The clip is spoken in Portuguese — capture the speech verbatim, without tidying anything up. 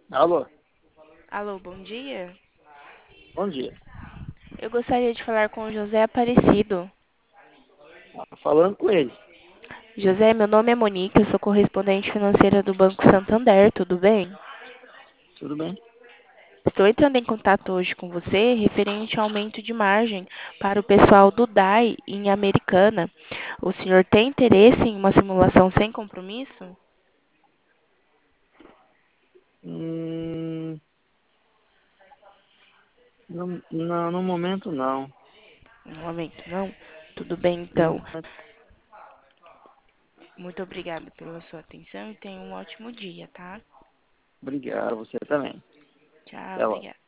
Alô, Alô, bom dia. bom dia. Eu gostaria de falar com o José Aparecido. Tá falando com ele. José, meu nome é Monique, eu sou correspondente financeira do Banco Santander, tudo bem? Tudo bem? Estou entrando em contato hoje com você referente ao aumento de margem para o pessoal do D A I em Americana. O senhor tem interesse em uma simulação sem compromisso? Hum, no, não, no momento não. No momento, não? Tudo bem, No então. momento, Muito obrigada pela sua atenção e tenha um ótimo dia, tá? obrigado, você também. Tchau, Até logo. obrigada.